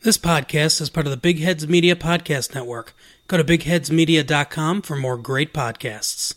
This podcast is part of the Big Heads Media Podcast Network. Go to bigheadsmedia.com for more great podcasts.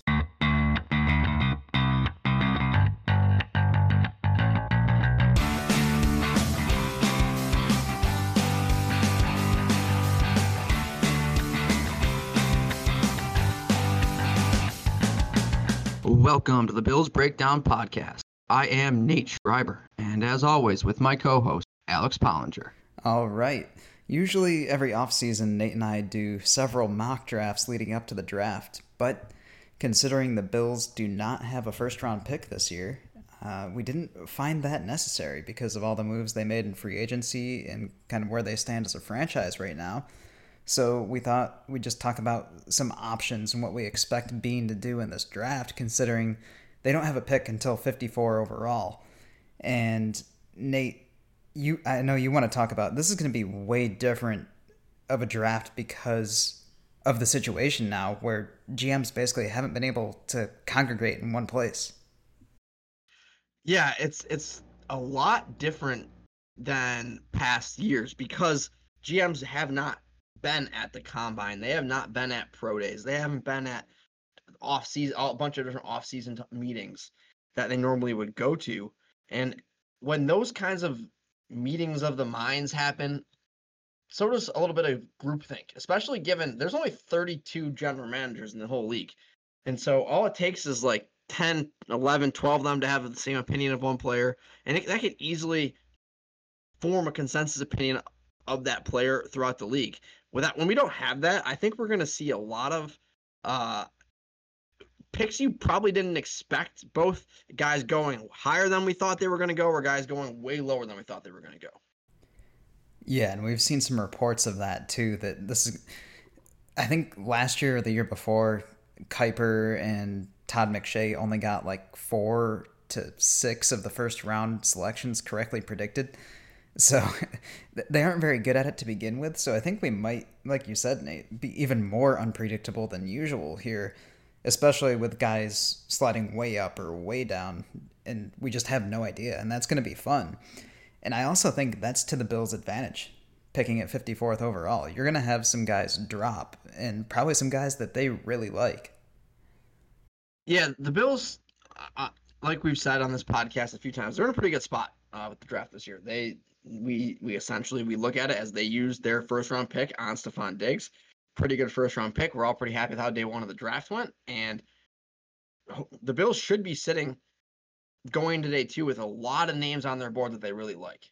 Welcome to the Bills Breakdown Podcast. I am Nate Schreiber, and as always, with my co-host, Alex Pollinger. All right. Usually every offseason, Nate and I do several mock drafts leading up to the draft, but considering the Bills do not have a first-round pick this year, we didn't find that necessary because of all the moves they made in free agency and kind of where they stand as a franchise right now. So we thought we'd just talk about some options and what we expect Bean to do in this draft, considering they don't have a pick until 54 overall. And Nate, I know you want to talk about this is going to be way different of a draft because of the situation now where GMs basically haven't been able to congregate in one place. Yeah, it's a lot different than past years because GMs have not been at the combine. They have not been at pro days. They haven't been at off-season, a bunch of different off-season meetings that they normally would go to. And when those kinds of meetings of the minds happen, so does a little bit of groupthink, especially given there's only 32 general managers in the whole league. And so all it takes is like 10, 11, 12 of them to have the same opinion of one player. And that could easily form a consensus opinion of that player throughout the league. When we don't have that, I think we're going to see a lot of picks you probably didn't expect, both guys going higher than we thought they were going to go or guys going way lower than we thought they were going to go. Yeah, and we've seen some reports of that too, that this is, I think last year or the year before, Kuiper and Todd McShay only got like 4 to 6 of the first round selections correctly predicted. So they aren't very good at it to begin with. So I think we might, like you said, Nate, be even more unpredictable than usual here, especially with guys sliding way up or way down, and we just have no idea, and that's going to be fun. And I also think that's to the Bills' advantage, picking at 54th overall. You're going to have some guys drop, and probably some guys that they really like. Yeah, the Bills, like we've said on this podcast a few times, they're in a pretty good spot with the draft this year. We essentially look at it as they used their first round pick on Stephon Diggs. Pretty good first round pick. We're all pretty happy with how day one of the draft went, and the Bills should be sitting going to day two with a lot of names on their board that they really like.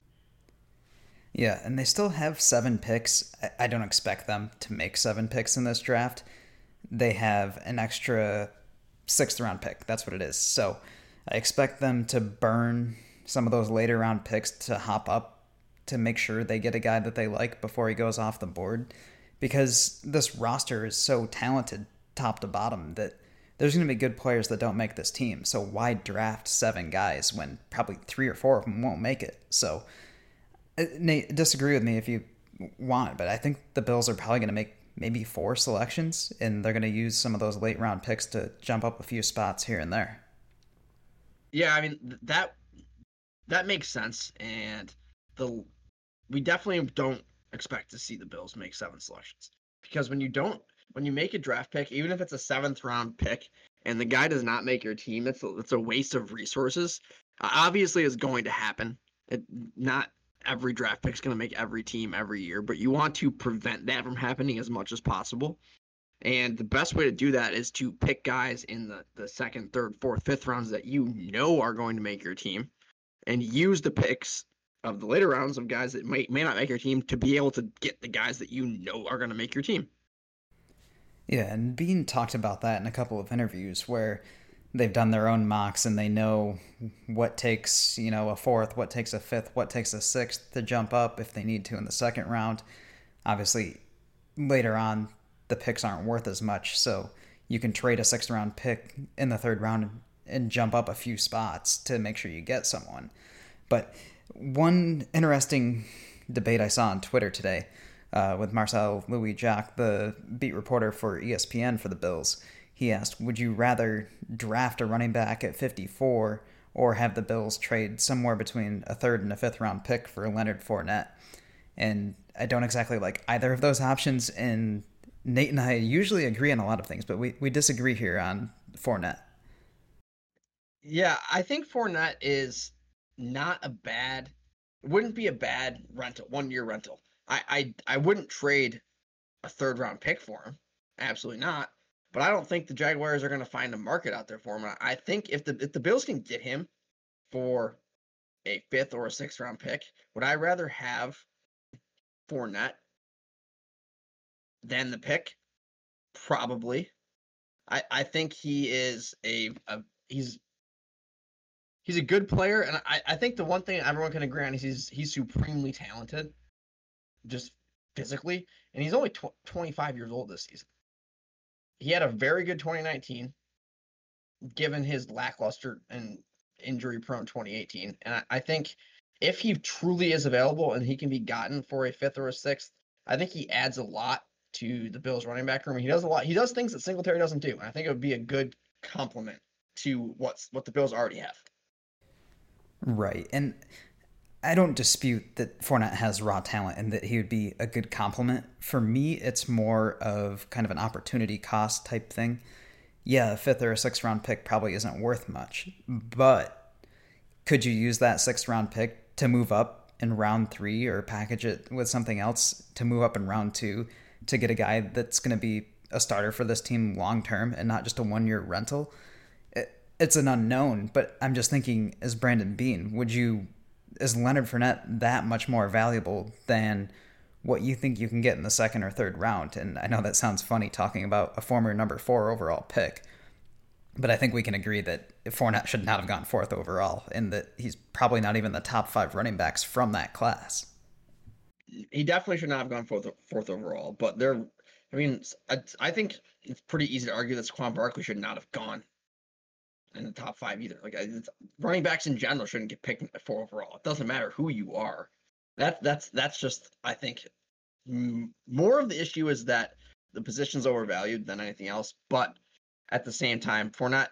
Yeah, and they still have 7 picks. I don't expect them to make 7 picks in this draft. They have an extra 6th round pick. That's what it is. So I expect them to burn some of those later round picks to hop up to make sure they get a guy that they like before he goes off the board, because this roster is so talented top to bottom that there's going to be good players that don't make this team. So why draft 7 guys when probably 3 or 4 of them won't make it? So Nate, disagree with me if you want, but I think the Bills are probably going to make maybe 4 selections, and they're going to use some of those late round picks to jump up a few spots here and there. Yeah, I mean, that makes sense, and we definitely don't expect to see the Bills make 7 selections, because when you make a draft pick, even if it's a 7th round pick and the guy does not make your team, it's a waste of resources. Obviously, it's going to happen. Not every draft pick is going to make every team every year, but you want to prevent that from happening as much as possible. And the best way to do that is to pick guys in the 2nd, 3rd, 4th, 5th rounds that you know are going to make your team, and use the picks of the later rounds of guys that may not make your team to be able to get the guys that you know are going to make your team. Yeah, and Bean talked about that in a couple of interviews where they've done their own mocks and they know what takes, a 4th, what takes a 5th, what takes a 6th to jump up if they need to in the 2nd round. Obviously, later on, the picks aren't worth as much, so you can trade a 6th round pick in the 3rd round and jump up a few spots to make sure you get someone. But one interesting debate I saw on Twitter today with Marcel Louis-Jacques, the beat reporter for ESPN for the Bills, he asked, would you rather draft a running back at 54 or have the Bills trade somewhere between a 3rd and a 5th round pick for Leonard Fournette? And I don't exactly like either of those options. And Nate and I usually agree on a lot of things, but we disagree here on Fournette. Yeah, I think Fournette is not a bad, wouldn't be a bad rental, 1 year rental. I wouldn't trade a third round pick for him. Absolutely not. But I don't think the Jaguars are going to find a market out there for him. I think if the Bills can get him for a fifth or a sixth round pick, would I rather have Fournette than the pick? Probably. I think he is he's a good player, and I think the one thing everyone can agree on is he's supremely talented, just physically, and he's only 25 years old this season. He had a very good 2019, given his lackluster and injury-prone 2018, and I think if he truly is available and he can be gotten for a fifth or a sixth, I think he adds a lot to the Bills' running back room. He does a lot. He does things that Singletary doesn't do, and I think it would be a good complement to what the Bills already have. Right. And I don't dispute that Fournette has raw talent and that he would be a good complement. For me, it's more of kind of an opportunity cost type thing. Yeah, a fifth or a sixth round pick probably isn't worth much, but could you use that sixth round pick to move up in round 3 or package it with something else to move up in round 2 to get a guy that's going to be a starter for this team long term and not just a 1 year rental? It's an unknown, but I'm just thinking, as Brandon Beane, is Leonard Fournette that much more valuable than what you think you can get in the second or third round? And I know that sounds funny talking about a former number 4 overall pick, but I think we can agree that Fournette should not have gone 4th overall, and that he's probably not even the top 5 running backs from that class. He definitely should not have gone fourth overall, but I think it's pretty easy to argue that Saquon Barkley should not have gone in the top 5 either. Like, running backs in general shouldn't get picked at 4 overall. It doesn't matter who you are. That's just, I think, more of the issue is that the position's overvalued than anything else. But at the same time, Fournette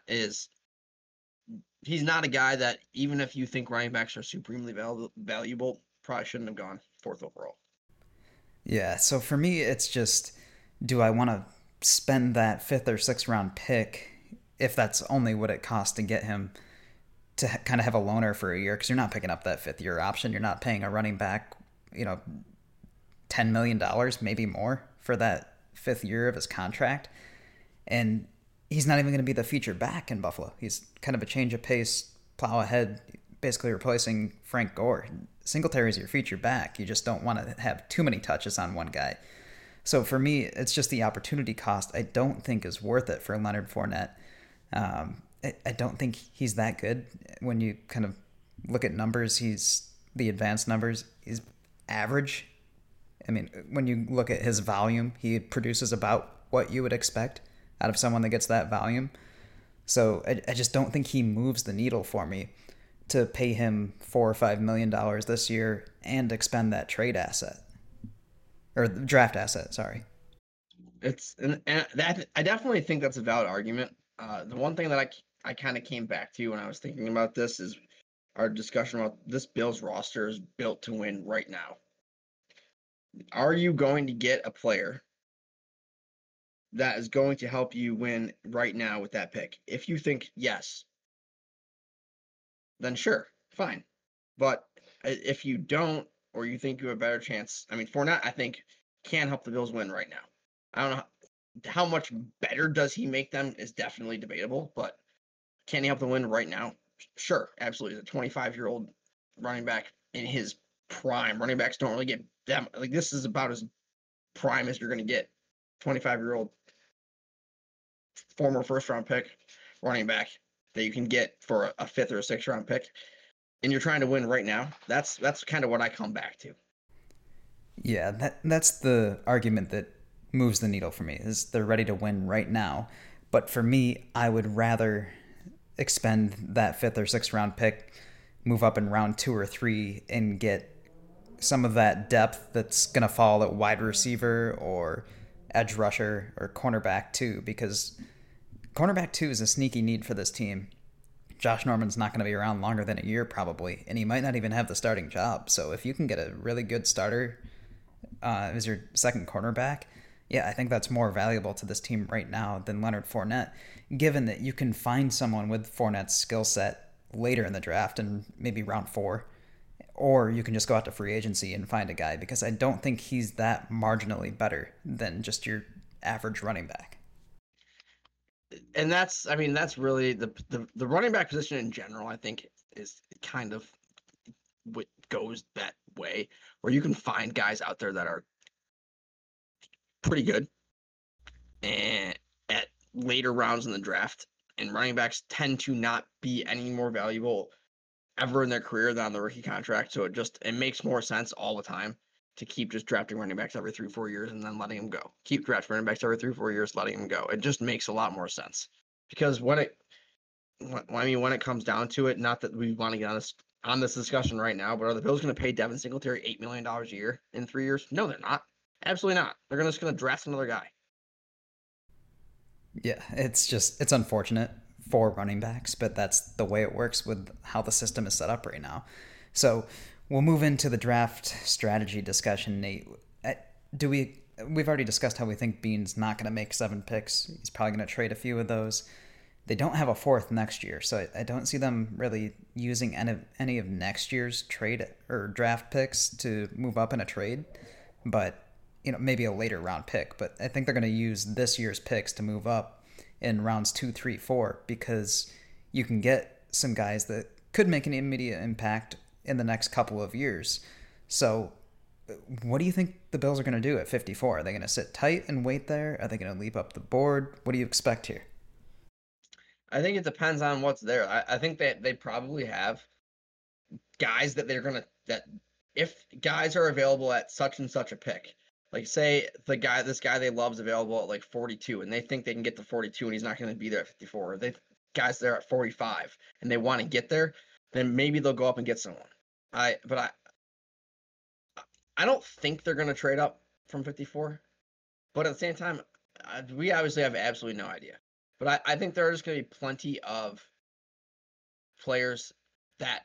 he's not a guy that, even if you think running backs are supremely valuable, probably shouldn't have gone 4th overall. Yeah, so for me, it's just, do I want to spend that 5th or 6th round pick if that's only what it costs to get him to kind of have a loaner for a year? Because you're not picking up that 5th year option. You're not paying a running back, $10 million, maybe more, for that 5th year of his contract. And he's not even going to be the feature back in Buffalo. He's kind of a change of pace, plow ahead, basically replacing Frank Gore. Singletary's your feature back. You just don't want to have too many touches on one guy. So for me, it's just the opportunity cost I don't think is worth it for Leonard Fournette. I don't think he's that good. When you kind of look at numbers, the advanced numbers, he's average. I mean, when you look at his volume, he produces about what you would expect out of someone that gets that volume. So I just don't think he moves the needle for me to pay him $4 or $5 million this year and expend that trade asset, or the draft asset. Sorry. And that, I definitely think that's a valid argument. The one thing that I kind of came back to when I was thinking about this is our discussion about this Bills roster is built to win right now. Are you going to get a player that is going to help you win right now with that pick? If you think yes, then sure, fine. But if you don't, or you think you have a better chance, I mean, Fournette, I think, can help the Bills win right now. I don't know how much better does he make them is definitely debatable, but can he help them win right now? Sure, absolutely. He's a 25-year-old running back in his prime. Running backs don't really get them. Like, this is about as prime as you're going to get. 25-year-old former first-round pick running back that you can get for a 5th or a 6th round pick, and you're trying to win right now. That's kind of what I come back to. Yeah, that's the argument that moves the needle for me, is they're ready to win right now. But for me, I would rather expend that 5th or 6th round pick, move up in round 2 or 3, and get some of that depth that's going to fall at wide receiver or edge rusher or cornerback too, because cornerback 2 is a sneaky need for this team. Josh Norman's not going to be around longer than a year probably, and he might not even have the starting job. So if you can get a really good starter as your second cornerback, yeah, I think that's more valuable to this team right now than Leonard Fournette, given that you can find someone with Fournette's skill set later in the draft and maybe round 4, or you can just go out to free agency and find a guy, because I don't think he's that marginally better than just your average running back. And that's really the running back position in general, I think, is kind of what goes that way, where you can find guys out there that are pretty good and at later rounds in the draft, and running backs tend to not be any more valuable ever in their career than on the rookie contract. So it makes more sense all the time to keep just drafting running backs every 3-4 years and then letting them go. Keep drafting running backs every 3-4 years, letting them go. It just makes a lot more sense, because when it comes down to it, not that we want to get on this discussion right now, but are the Bills going to pay Devin Singletary $8 million a year in 3 years? No, they're not. Absolutely not. They're just going to draft another guy. Yeah, it's unfortunate for running backs, but that's the way it works with how the system is set up right now. So we'll move into the draft strategy discussion. Nate, we've already discussed how we think Beane's not going to make 7 picks. He's probably going to trade a few of those. They don't have a 4th next year, so I don't see them really using any of next year's trade or draft picks to move up in a trade. But maybe a later round pick, but I think they're going to use this year's picks to move up in rounds 2, 3, 4, because you can get some guys that could make an immediate impact in the next couple of years. So what do you think the Bills are going to do at 54? Are they going to sit tight and wait there? Are they going to leap up the board? What do you expect here? I think it depends on what's there. I think that they probably have guys that that if guys are available at such and such a pick, like say this guy they love is available at like 42, and they think they can get to 42 and he's not going to be there at 54. Or guys there at 45 and they want to get there, then maybe they'll go up and get someone. But I don't think they're going to trade up from 54. But at the same time, we obviously have absolutely no idea. But I think there are just going to be plenty of players that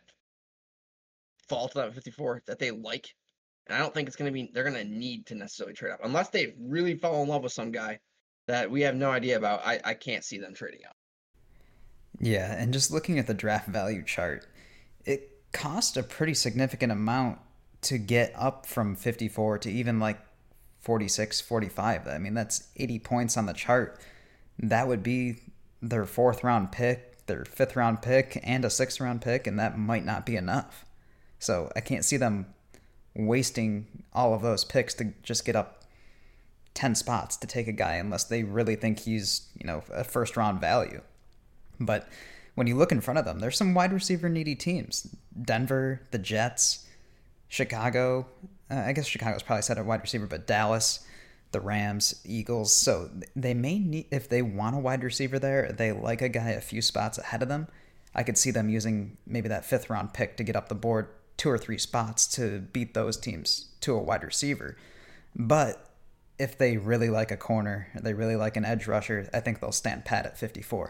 fall to that 54 that they like. And I don't think they're going to need to necessarily trade up. Unless they really fall in love with some guy that we have no idea about, I can't see them trading up. Yeah, and just looking at the draft value chart, it cost a pretty significant amount to get up from 54 to even like 46, 45. I mean, that's 80 points on the chart. That would be their 4th round pick, their 5th round pick, and a 6th round pick, and that might not be enough. So I can't see them wasting all of those picks to just get up 10 spots to take a guy unless they really think he's, a 1st round value. But when you look in front of them, there's some wide receiver needy teams. Denver, the Jets, Chicago. I guess Chicago's probably set at wide receiver, but Dallas, the Rams, Eagles. So they may need, if they want a wide receiver there, they like a guy a few spots ahead of them. I could see them using maybe that 5th round pick to get up the board 2 or 3 spots to beat those teams to a wide receiver. But if they really like a corner, they really like an edge rusher, I think they'll stand pat at 54.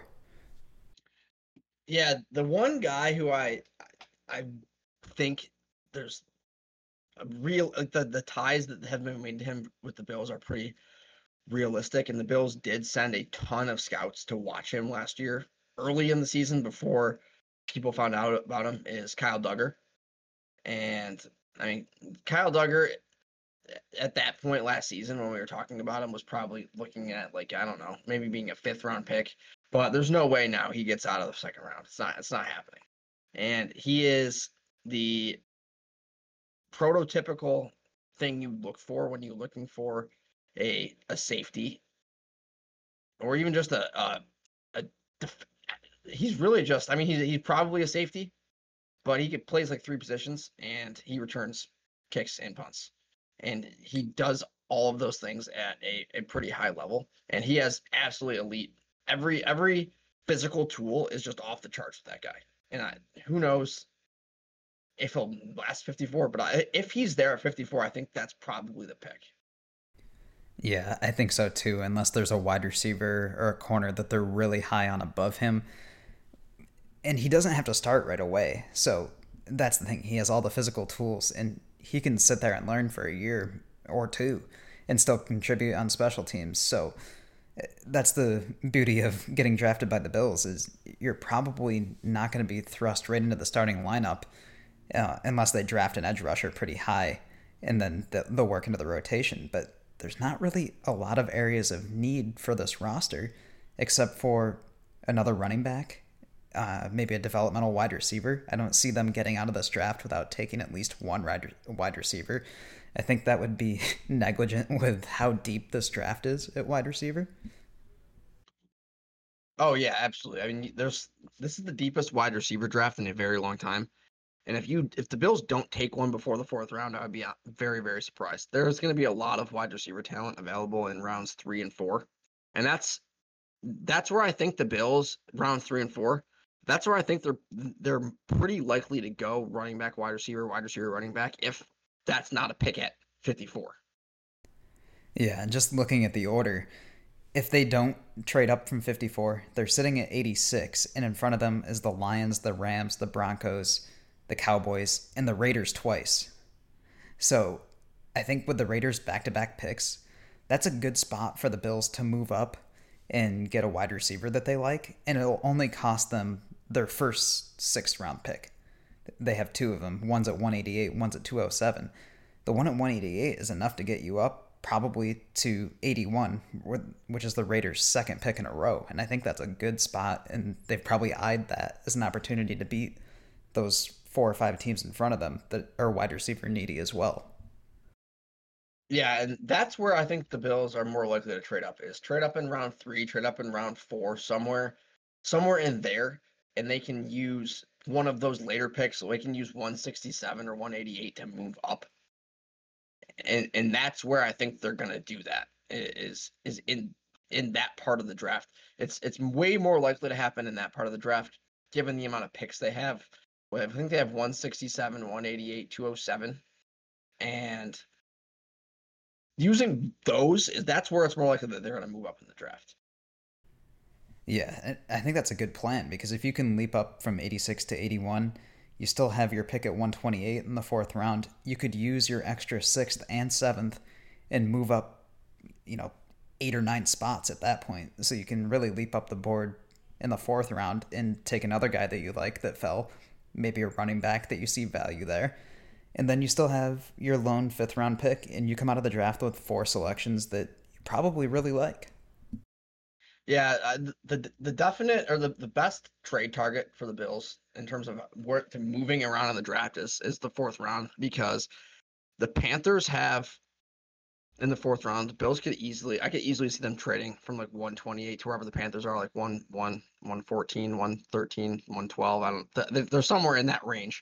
Yeah, the one guy who I think there's a real the ties that have been made to him with the Bills are pretty realistic, and the Bills did send a ton of scouts to watch him last year early in the season before people found out about him, is Kyle Duggar. And I mean, Kyle Duggar at that point last season when we were talking about him was probably looking at maybe being a 5th round pick, but there's no way now he gets out of the 2nd round. It's not happening. And he is the prototypical thing you look for when you're looking for a safety, or even just he's really just, he's probably a safety, but he plays like 3 positions and he returns kicks and punts. And he does all of those things at a pretty high level. And he has absolutely elite. Every physical tool is just off the charts with that guy. And who knows if he'll last 54, but if he's there at 54, I think that's probably the pick. Yeah, I think so too, unless there's a wide receiver or a corner that they're really high on above him. And he doesn't have to start right away. So that's the thing. He has all the physical tools, and he can sit there and learn for a year or two and still contribute on special teams. So that's the beauty of getting drafted by the Bills is you're probably not going to be thrust right into the starting lineup unless they draft an edge rusher pretty high and then they'll work into the rotation. But there's not really a lot of areas of need for this roster except for another running back, maybe a developmental wide receiver. I don't see them getting out of this draft without taking at least one wide receiver. I think that would be negligent with how deep this draft is at wide receiver. Oh yeah, absolutely. I mean, this is the deepest wide receiver draft in a very long time. And if the Bills don't take one before the fourth round, I would be very, very surprised. There's going to be a lot of wide receiver talent available in rounds 3 and 4, and that's where I think the Bills round 3 and 4. That's where I think they're pretty likely to go running back, wide receiver, running back. If that's not a pick at 54. Yeah, and just looking at the order, if they don't trade up from 54, they're sitting at 86, and in front of them is the Lions, the Rams, the Broncos, the Cowboys, and the Raiders twice. So I think with the Raiders back-to-back picks, that's a good spot for the Bills to move up and get a wide receiver that they like, and it'll only cost them their first sixth-round pick. They have two of them. One's at 188, one's at 207. The one at 188 is enough to get you up probably to 81, which is the Raiders' second pick in a row. And I think that's a good spot, and they've probably eyed that as an opportunity to beat those 4 or 5 teams in front of them that are wide receiver needy as well. Yeah, and that's where I think the Bills are more likely to trade up. Is trade up in round 3, trade up in round 4, somewhere in there, and they can use one of those later picks. So they can use 167 or 188 to move up, and that's where I think they're gonna do that. Is in that part of the draft. It's way more likely to happen in that part of the draft, given the amount of picks they have. Well, I think they have 167, 188, 207, and using those, that's where it's more likely that they're going to move up in the draft. Yeah, I think that's a good plan because if you can leap up from 86 to 81, you still have your pick at 128 in the fourth round. You could use your extra 6th and 7th and move up, 8 or 9 spots at that point. So you can really leap up the board in the fourth round and take another guy that you like that fell, maybe a running back that you see value there. And then you still have your lone 5th round pick, and you come out of the draft with 4 selections that you probably really like. Yeah, the definite or the best trade target for the Bills in terms of where to moving around in the draft is the 4th round, because the Panthers have in the 4th round, the Bills I could easily see them trading from like 128 to wherever the Panthers are, like 114, 113, 112. They're somewhere in that range.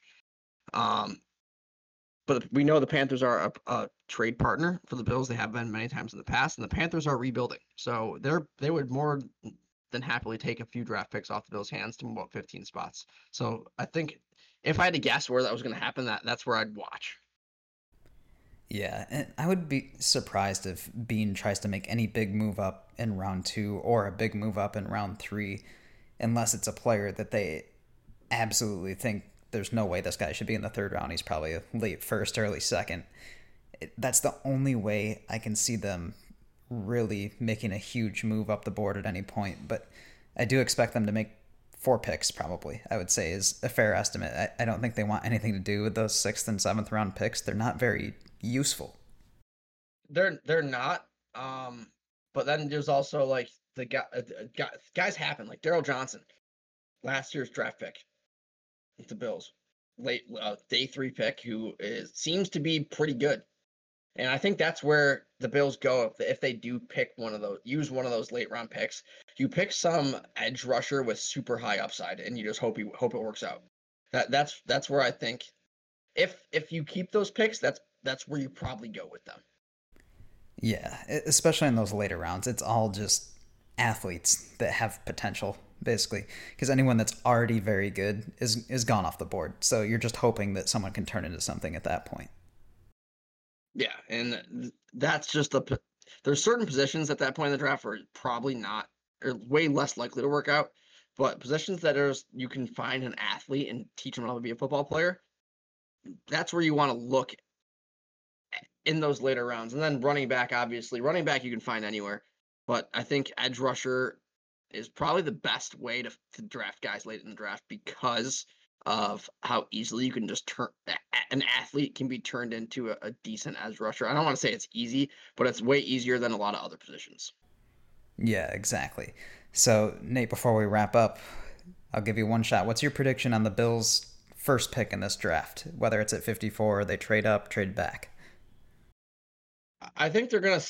But we know the Panthers are a trade partner for the Bills. They have been many times in the past, and the Panthers are rebuilding. So they would more than happily take a few draft picks off the Bills' hands to move up 15 spots. So I think if I had to guess where that was going to happen, that's where I'd watch. Yeah, and I would be surprised if Bean tries to make any big move up in round 2 or a big move up in round 3, unless it's a player that they absolutely think there's no way this guy should be in the 3rd round. He's probably a late 1st, early 2nd. That's the only way I can see them really making a huge move up the board at any point. But I do expect them to make 4 picks, probably, I would say is a fair estimate. I don't think they want anything to do with those 6th and 7th round picks. They're not very useful. They're not. But then there's also like the guys happen, like Daryl Johnson, last year's draft pick. The Bills, late day 3 pick, who seems to be pretty good, and I think that's where the Bills go if they do use one of those late round picks. You pick some edge rusher with super high upside, and you just hope it works out. That's where I think if you keep those picks, that's where you probably go with them. Yeah, especially in those later rounds, it's all just athletes that have potential, basically, because anyone that's already very good is gone off the board. So you're just hoping that someone can turn into something at that point. Yeah, and that's just there's certain positions at that point in the draft where probably not, or way less likely to work out, but positions that you can find an athlete and teach them how to be a football player, that's where you want to look in those later rounds. And then running back, obviously, running back you can find anywhere. But I think edge rusher is probably the best way to draft guys late in the draft because of how easily you can just turn an athlete can be turned into a decent edge rusher. I don't want to say it's easy, but it's way easier than a lot of other positions. Yeah, exactly. So, Nate, before we wrap up, I'll give you one shot. What's your prediction on the Bills' first pick in this draft? Whether it's at 54 or they trade up, trade back. I think they're gonna.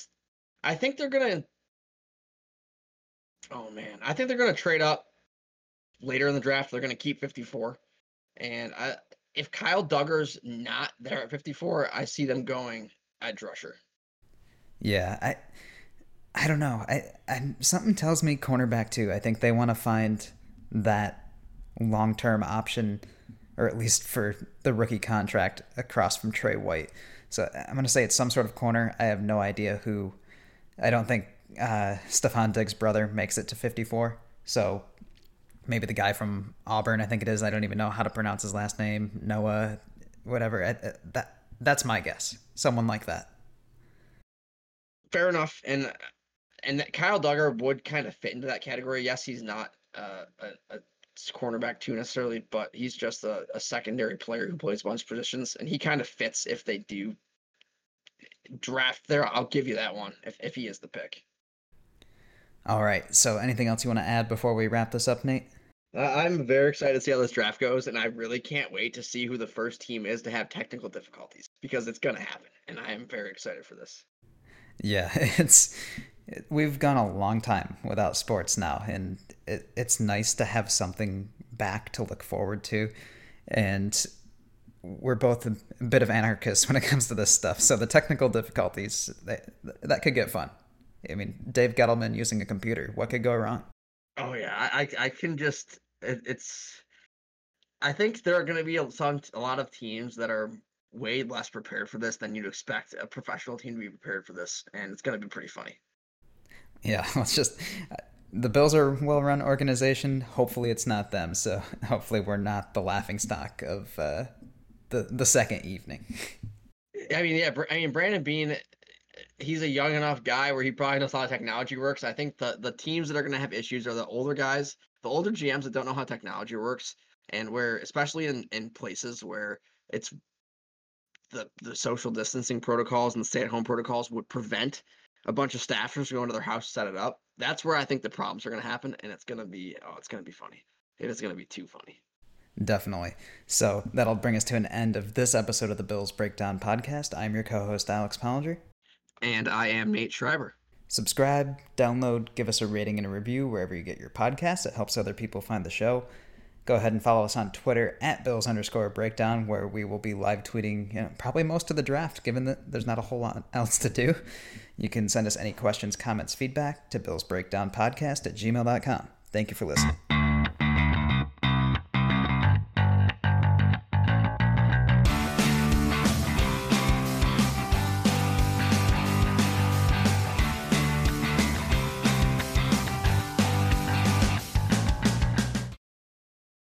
Oh man, I think they're gonna trade up later in the draft. They're gonna keep 54, and if Kyle Duggar's not there at 54, I see them going edge rusher. Yeah, I don't know. Something tells me cornerback too. I think they want to find that long-term option, or at least for the rookie contract across from Trey White. So I'm going to say it's some sort of corner. I have no idea who. I don't think Stephon Diggs' brother makes it to 54. So maybe the guy from Auburn, I think it is. I don't even know how to pronounce his last name. Noah, whatever. That's my guess. Someone like that. Fair enough. And that Kyle Duggar would kind of fit into that category. Yes, he's not a cornerback too necessarily, but he's just a secondary player who plays a bunch of positions, and he kind of fits if they do draft there. I'll give you that one if he is the pick. All right. So anything else you want to add before we wrap this up, Nate? I'm very excited to see how this draft goes, and I really can't wait to see who the first team is to have technical difficulties because it's going to happen, and I am very excited for this. Yeah, we've gone a long time without sports now, and it's nice to have something back to look forward to. And we're both a bit of anarchists when it comes to this stuff. So the technical difficulties, that could get fun. I mean, Dave Gettleman using a computer, what could go wrong? Oh yeah, I can just I think there are going to be a lot of teams that are way less prepared for this than you'd expect a professional team to be prepared for this, and it's going to be pretty funny. Yeah, it's just the Bills are a well-run organization. Hopefully, it's not them. So hopefully, we're not the laughingstock of the second evening. I mean, Brandon Beane, he's a young enough guy where he probably knows how technology works. I think the teams that are going to have issues are the older guys, the older GMs that don't know how technology works, and where especially in places where it's the social distancing protocols and the stay-at-home protocols would prevent a bunch of staffers from going to their house to set it up. That's where I think the problems are going to happen, and it's going to be funny. It is going to be too funny. Definitely. So that'll bring us to an end of this episode of the Bills Breakdown Podcast. I'm your co-host, Alex Pollinger. And I am Nate Schreiber. Subscribe, download, give us a rating and a review wherever you get your podcasts. It helps other people find the show. Go ahead and follow us on Twitter at Bills_breakdown, where we will be live tweeting probably most of the draft, given that there's not a whole lot else to do. You can send us any questions, comments, feedback to billsbreakdownpodcast@gmail.com. Thank you for listening.